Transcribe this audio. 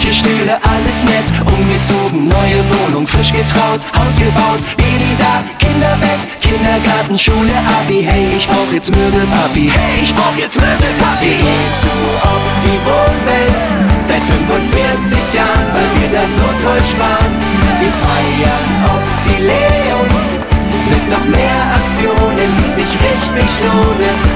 Küche, Stühle, alles nett. Umgezogen, neue Wohnung, frisch getraut, Haus gebaut, Baby da, Kinderbett, Kindergarten, Schule, Abi. Hey, ich brauch jetzt Möbel, Papi. Hey, ich brauch jetzt Möbel, Papi. Wir gehen zu Opti-Wohnwelt seit 45 Jahren, weil wir da so toll sparen. Wir feiern Optileum mit noch mehr Aktionen, die sich richtig lohnen.